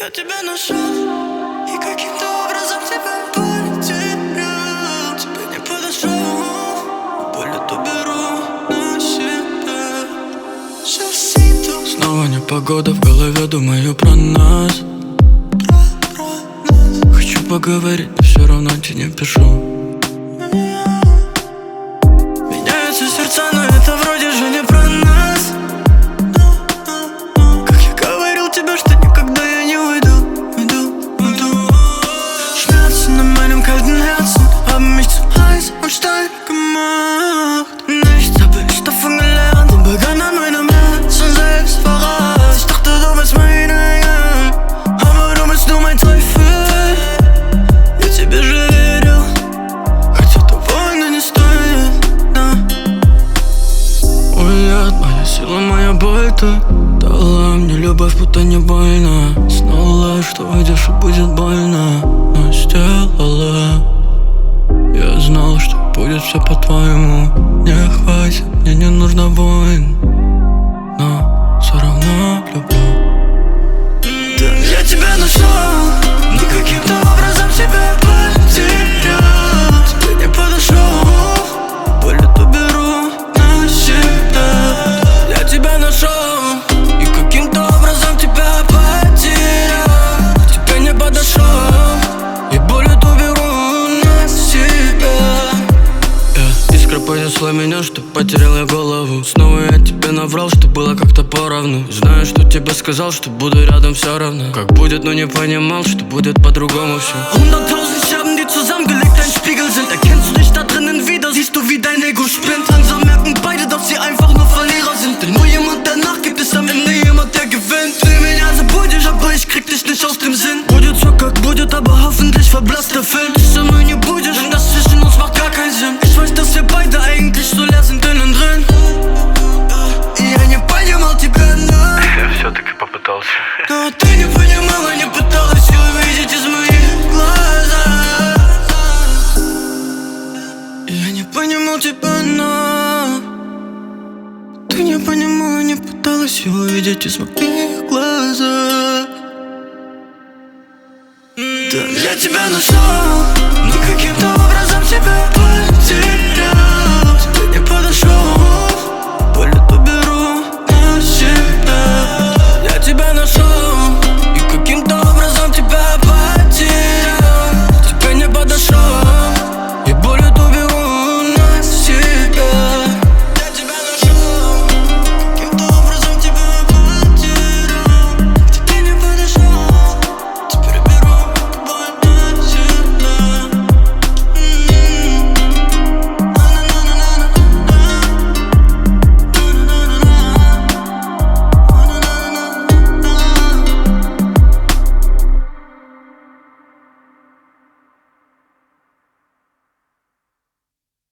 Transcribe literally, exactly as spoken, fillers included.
Я тебя нашел и каким-то образом тебя потерял. Тебе не подошел, боль эту беру на себя. Сейчас иду. Снова непогода в голове, думаю про нас. Про, про нас. Хочу поговорить, но все равно тебе не пишу. Меняются сердца, но это вроде же не про нас. Как я говорил тебе, что никогда я не уйду, уйду, уйду. Schmerzen in meinem kalten Herzen haben mich zu heiß und steil gemacht. Nichts habe ich davon gelernt und begann an meinem Herzen selbst verrat. Ich dachte, du bist mein Engel, aber du bist nur mein Teufel. Я тебе же верил, хотя того не стоит, да. Уйдет моя сила, моя боль, ты дала мне любовь, будто не больно. Знала, что уйдешь и будет больно, но сделала. Я знал, что будет все по-твоему. Не хватит, мне не нужно войн, но все равно люблю. Да, я тебя нашел, но каким-то образом тебя потерял. Тебе не подошел, боль эту беру на себя. Я тебя нашел и каким-то образом тебя потерял. Тебе не подошел, и боль эту беру на себя. Yeah. Искра понесла меня, что потерял я голову. Снова я тебе наврал, что было как-то поровну. Знаю, что тебе сказал, что буду рядом все равно. Как будет, но не понимал, что будет по-другому все. Hunderttausend Scherben, die zusammengelegt ein Spiegel sind. Erkennst du dich da drinnen wieder? Siehst du, wie dein Ego spinnt? Langsam merken beide, dass sie einfach nur Verlierer sind. Denn nur jemand, der nachgibt, ist am Ende jemand, der gewinnt. Ты меня забудешь, aber ich krieg dich nicht aus dem Sinn. Будет so, как будет, aber hoffentlich verblasst der Film. Ты со мной не будешь, denn das zwischen uns macht gar keinen Sinn. Ich weiß, dass wir beide eigentlich so leer sind innen drin. И я не понимал тебя, но Я все-таки попытался. но ты не понимала, не пыталась увидеть из моих глаз. Я не понимал тебя, но ты не понимала, не пыталась увидеть из моих глаз. Да, я тебя нашел, но каким-то